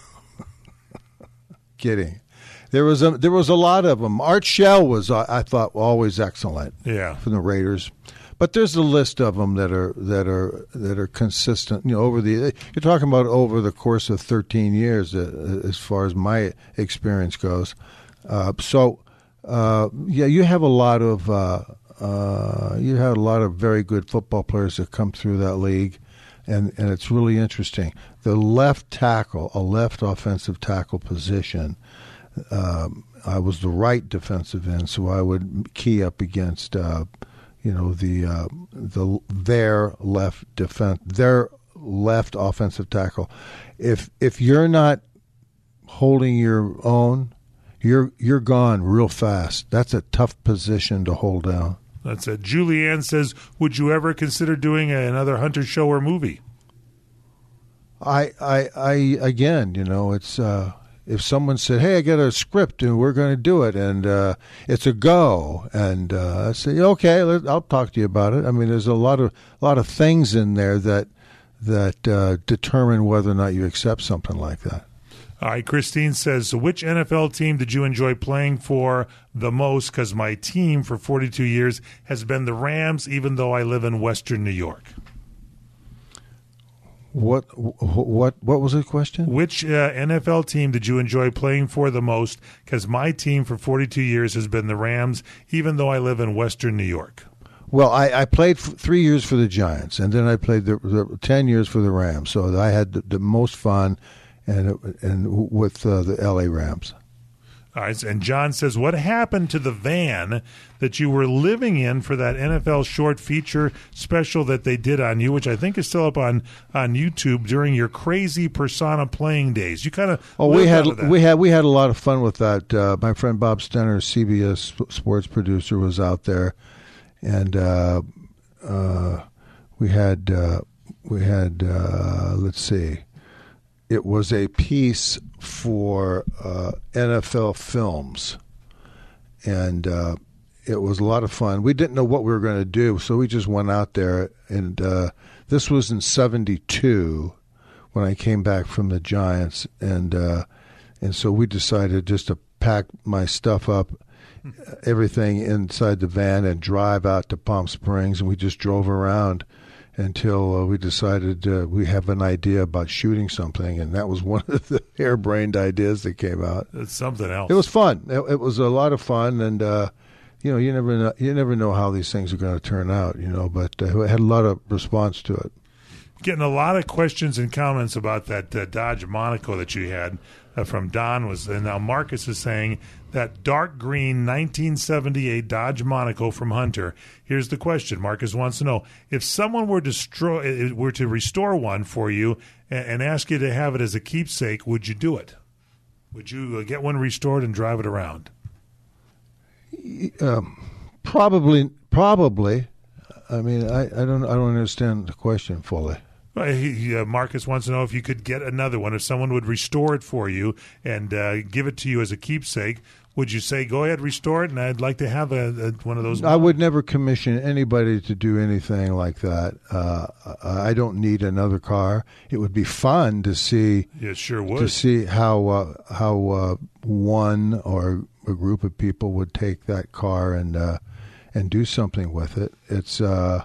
Kidding. There was a there was a lot of them. Art Shell was, uh, I thought, always excellent. Yeah, from the Raiders. But there's a list of them that are that are that are consistent. You know, over the you're talking about over the course of thirteen years, uh, as far as my experience goes. Uh, so, uh, yeah, you have a lot of uh, uh, you have a lot of very good football players that come through that league, and and it's really interesting. The left tackle, a left offensive tackle position. Um, I was the right defensive end, so I would key up against. Uh, You know the uh, the their left defense, their left offensive tackle. If if you're not holding your own, you're you're gone real fast. That's a tough position to hold down. That's it. Julianne says, "Would you ever consider doing another Hunter show or movie?" I I, I again, you know, it's. Uh, If someone said, "Hey, I got a script and we're going to do it," and uh, it's a go, and uh, I say, "Okay, let, I'll talk to you about it." I mean, there's a lot of a lot of things in there that that uh, determine whether or not you accept something like that. All right, Christine says, which N F L team did you enjoy playing for the most? Because my team for forty-two years has been the Rams, even though I live in Western New York. What what what was the question? Which uh, N F L team did you enjoy playing for the most? Because my team for forty-two years has been the Rams, even though I live in Western New York. Well, I, I played for three years for the Giants, and then I played the, the ten years for the Rams. So I had the, the most fun, and and with uh, the L A Rams. All right, and John says, what happened to the van that you were living in for that N F L short feature special that they did on you, which I think is still up on, on YouTube during your crazy Persona playing days? You kind of oh, we had we had we had a lot of fun with that. Uh, my friend Bob Stenner, C B S sports producer, was out there, and uh, uh, we had uh, we had uh, let's see, it was a piece for uh, N F L Films, and uh, it was a lot of fun. We didn't know what we were going to do, so we just went out there, and uh, this was in seventy-two when I came back from the Giants, and uh, and so we decided just to pack my stuff up, everything inside the van, and drive out to Palm Springs, and we just drove around until uh, we decided uh, we have an idea about shooting something, and that was one of the harebrained ideas that came out. It's something else. It was fun. It, it was a lot of fun, and uh, you know, you never know, you never know how these things are going to turn out, you know. But uh, it had a lot of response to it. Getting a lot of questions and comments about that uh, Dodge Monaco that you had uh, from Don was, and now Marcus is saying that dark green nineteen seventy-eight Dodge Monaco from Hunter. Here's the question. Marcus wants to know, if someone were destroy were to restore one for you and, and ask you to have it as a keepsake, would you do it? Would you uh, get one restored and drive it around? Um, probably, probably. I mean, I, I don't, I don't understand the question fully. Well, he, he, uh, Marcus wants to know if you could get another one. If someone would restore it for you and uh, give it to you as a keepsake, would you say, go ahead, restore it, and I'd like to have a, a, one of those? I would never commission anybody to do anything like that. Uh, I don't need another car. It would be fun to see. Yeah, sure would. To see how uh, how uh, one or a group of people would take that car and uh, and do something with it. It's uh,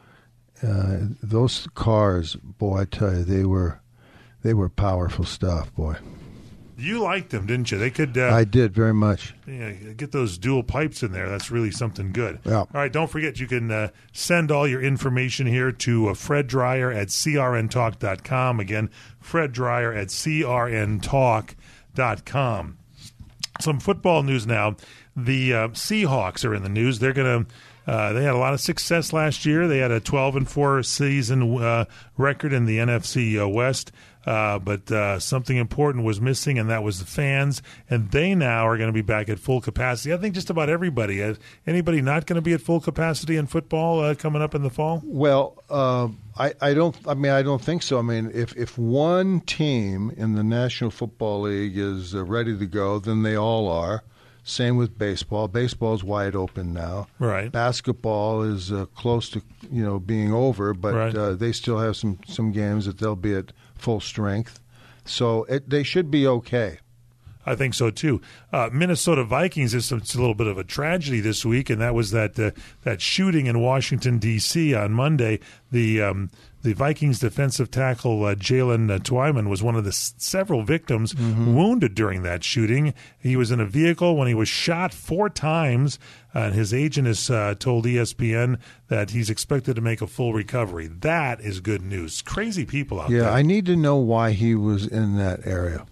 uh, those cars, boy, I tell you, they were they were powerful stuff, boy. You liked them, didn't you? They could. Uh, I did very much. Yeah, get those dual pipes in there. That's really something good. Yeah. All right, don't forget you can uh, send all your information here to uh, Fred Dreyer at C R N talk dot com. Again, Fred Dreyer at C R N talk dot com. Some football news now. The uh, Seahawks are in the news. They're going to. Uh, they had a lot of success last year. They had a twelve and four season uh, record in the N F C uh, West, uh, but uh, something important was missing, and that was the fans. And they now are going to be back at full capacity. I think just about everybody. Uh, anybody not going to be at full capacity in football uh, coming up in the fall? Well, uh, I, I don't. I mean, I don't think so. I mean, if if one team in the National Football League is uh, ready to go, then they all are. Same with baseball. Baseball's wide open now. Right. Basketball is uh, close to you know being over, but right. uh, they still have some, some games that they'll be at full strength. So it, they should be okay. I think so too. Uh, Minnesota Vikings is it's a little bit of a tragedy this week, and that was that uh, that shooting in Washington D C on Monday. The um, the Vikings defensive tackle uh, Jalen uh, Twyman was one of the s- several victims mm-hmm. wounded during that shooting. He was in a vehicle when he was shot four times, uh, and his agent has uh, told E S P N that he's expected to make a full recovery. That is good news. Crazy people out yeah, there. Yeah, I need to know why he was in that area.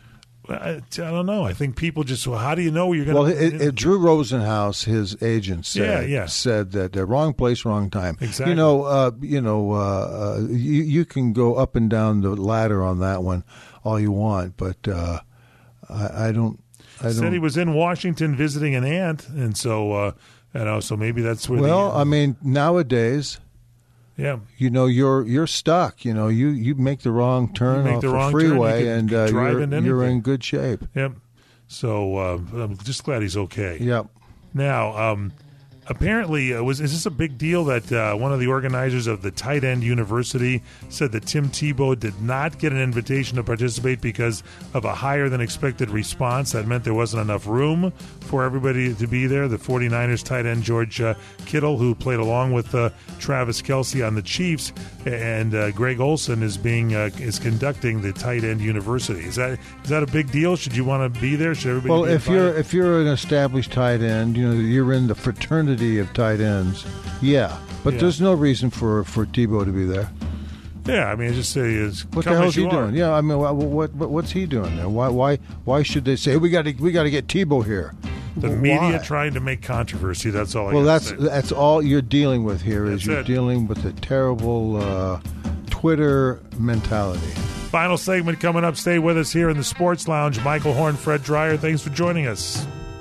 I, I don't know. I think people just, well, how do you know you're going well, to... Well, it, it, Drew Rosenhaus, his agent, said, yeah, yeah. said that uh, wrong place, wrong time. Exactly. You know, uh, you know, uh, uh, you, you can go up and down the ladder on that one all you want, but uh, I, I don't... I said don't, he was in Washington visiting an aunt, and so, uh, you know, so maybe that's where Well, the, I mean, nowadays... Yeah, you know you're you're stuck. You know you, you make the wrong turn make off the the wrong freeway, turn, and uh, drive you're, into you're anything. in good shape. Yep. So uh, I'm just glad he's okay. Yep. Now, um, apparently, uh, was is this a big deal that uh, one of the organizers of the Tight End University said that Tim Tebow did not get an invitation to participate because of a higher than expected response? That meant there wasn't enough room for everybody to be there. The 49ers tight end George uh, Kittle, who played along with uh, Travis Kelce on the Chiefs, and uh, Greg Olson is being uh, is conducting the Tight End University. Is that is that a big deal? Should you want to be there? Should everybody? Well, be if invited? you're if you're an established tight end, you know you're in the fraternity of tight ends. Yeah, but Yeah. there's no reason for for Tebow to be there. Yeah, I mean, just say is what the hell is he are. doing? Yeah, I mean, what, what what's he doing there? Why why why should they say, hey, we got to we got to get Tebow here? The well, media why? trying to make controversy. That's all I Well, that's say. that's all you're dealing with here. That's is you're it. dealing with the terrible uh, Twitter mentality. Final segment coming up. Stay with us here in the Sports Lounge. Michael Horn, Fred Dreyer, thanks for joining us.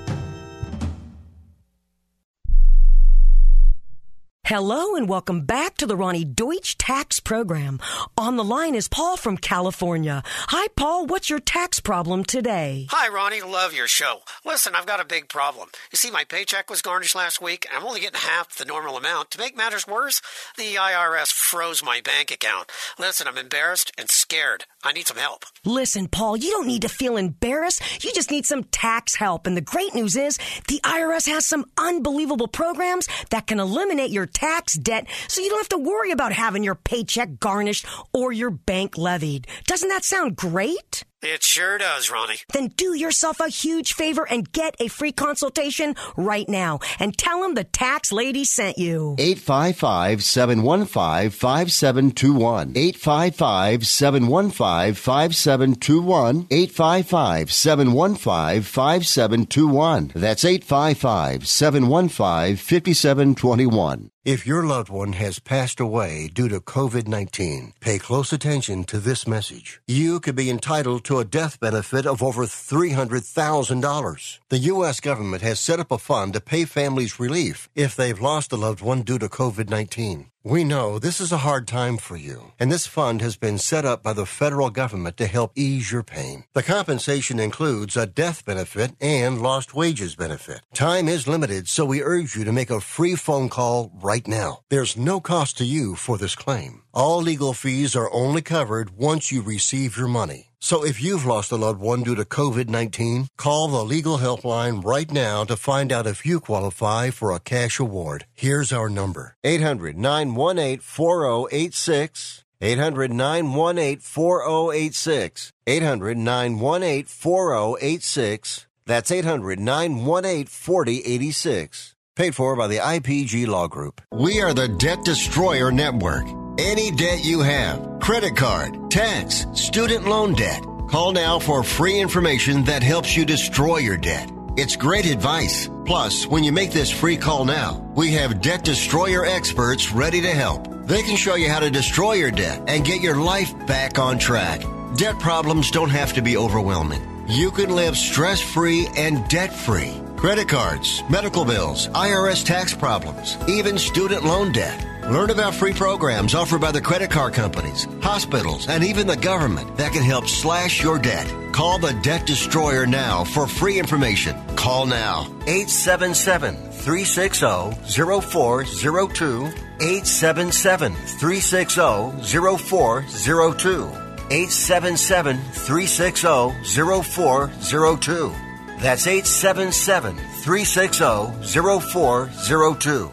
Hello and welcome back to the Ronnie Deutsch Tax Program. On the line is Paul from California. Hi, Paul. What's your tax problem today? Hi, Ronnie. Love your show. Listen, I've got a big problem. You see, my paycheck was garnished last week, and I'm only getting half the normal amount. To make matters worse, the I R S froze my bank account. Listen, I'm embarrassed and scared. I need some help. Listen, Paul, you don't need to feel embarrassed. You just need some tax help. And the great news is the I R S has some unbelievable programs that can eliminate your tax debt so you don't have to worry about having your paycheck garnished or your bank levied. Doesn't that sound great? It sure does, Ronnie. Then do yourself a huge favor and get a free consultation right now and tell them the tax lady sent you. eight five five, seven one five, five seven two one. eight five five, seven one five, five seven two one. eight five five, seven one five, five seven two one. That's eight five five, seven one five, five seven two one. If your loved one has passed away due to covid nineteen, pay close attention to this message. You could be entitled to a death benefit of over three hundred thousand dollars. The U S government has set up a fund to pay families relief if they've lost a loved one due to covid nineteen. We know this is a hard time for you, and this fund has been set up by the federal government to help ease your pain. The compensation includes a death benefit and lost wages benefit. Time is limited, so we urge you to make a free phone call right now. There's no cost to you for this claim. All legal fees are only covered once you receive your money. So if you've lost a loved one due to covid nineteen, call the legal helpline right now to find out if you qualify for a cash award. Here's our number. eight hundred, nine one eight, four zero eight six. eight hundred, nine one eight, four zero eight six. eight hundred, nine one eight, four zero eight six. That's eight hundred, nine one eight, four zero eight six. Paid for by the I P G Law Group. We are the Debt Destroyer Network. Any debt you have, credit card, tax, student loan debt, call now for free information that helps you destroy your debt. It's great advice. Plus, when you make this free call now, we have debt destroyer experts ready to help. They can show you how to destroy your debt and get your life back on track. Debt problems don't have to be overwhelming. You can live stress-free and debt-free. Credit cards, medical bills, I R S tax problems, even student loan debt. Learn about free programs offered by the credit card companies, hospitals, and even the government that can help slash your debt. Call the Debt Destroyer now for free information. Call now. eight seven seven, three six zero, zero four zero two. eight seven seven, three six zero, zero four zero two. eight seven seven, three six zero, zero four zero two. That's eight seven seven, three six zero, zero four zero two.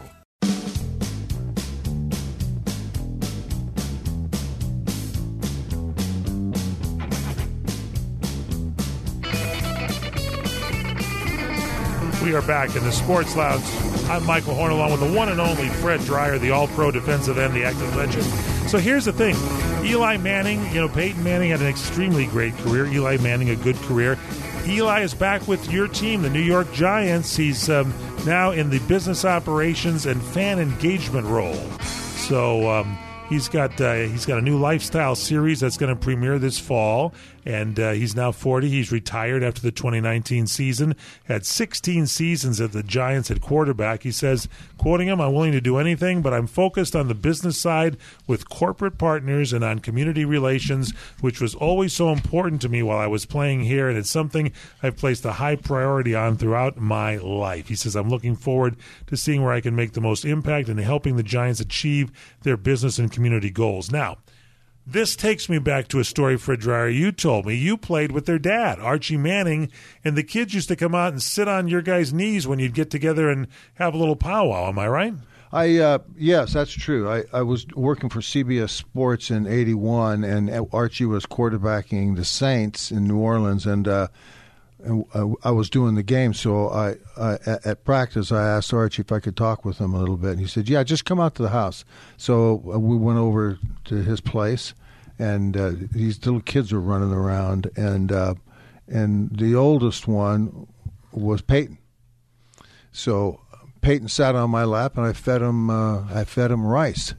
We are back in the Sports Lounge. I'm Michael Horn, along with the one and only Fred Dreyer, the all-pro defensive end, the active legend. So here's the thing. Eli Manning, you know, Peyton Manning had an extremely great career. Eli Manning, a good career. Eli is back with your team, the New York Giants. He's um, now in the business operations and fan engagement role. So um, he's got uh, he's got a new lifestyle series that's going to premiere this fall. And uh, he's now forty. He's retired after the twenty nineteen season. Had sixteen seasons at the Giants at quarterback. He says, quoting him, "I'm willing to do anything, but I'm focused on the business side with corporate partners and on community relations, which was always so important to me while I was playing here, and it's something I've placed a high priority on throughout my life." He says, "I'm looking forward to seeing where I can make the most impact in helping the Giants achieve their business and community goals." Now, this takes me back to a story, Fred Dreyer, you told me. You played with their dad, Archie Manning, and the kids used to come out and sit on your guys' knees when you'd get together and have a little powwow. Am I right? I uh, yes, that's true. I, I was working for C B S Sports in eighty-one, and Archie was quarterbacking the Saints in New Orleans, and uh, and I, I was doing the game, so I, I at, at practice I asked Archie if I could talk with him a little bit, and he said, "Yeah, just come out to the house." So uh, we went over to his place, and uh, these little kids were running around, and uh, and the oldest one was Peyton. So Peyton sat on my lap, and I fed him. Uh, I fed him rice.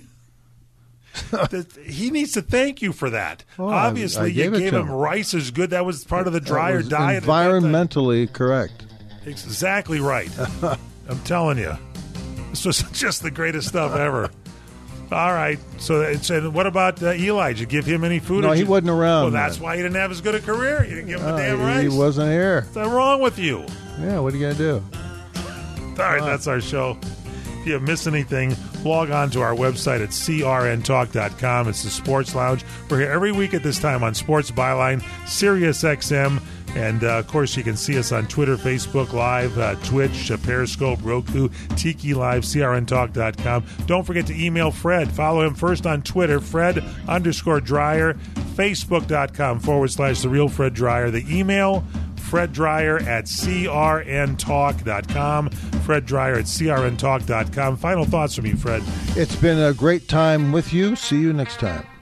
He needs to thank you for that. Oh, Obviously, I, I you gave gave him him. rice is good. That was part of the That drier was diet. environmentally correct. Exactly right. I'm telling you. This was just the greatest stuff ever. All right. So, it's, and what about uh, Eli? Did you give him any food? No, Did he you, wasn't around. Well, that's why he didn't have as good a career. You didn't give him Uh, the damn he, rice. he wasn't here. What's wrong with you? Yeah, what are you going to do? All right, that's our show. If you missed anything, log on to our website at c r n talk dot com. It's the Sports Lounge. We're here every week at this time on Sports Byline, Sirius X M, and, uh, of course, you can see us on Twitter, Facebook Live, uh, Twitch, uh, Periscope, Roku, Tiki Live, c r n talk dot com. Don't forget to email Fred. Follow him first on Twitter, Fred underscore Dreyer, Facebook.com forward slash The Real Fred Dreyer. The email, Fred Dreyer at c r n talk dot com. Fred Dreyer at c r n talk dot com. Final thoughts from you, Fred. It's been a great time with you. See you next time.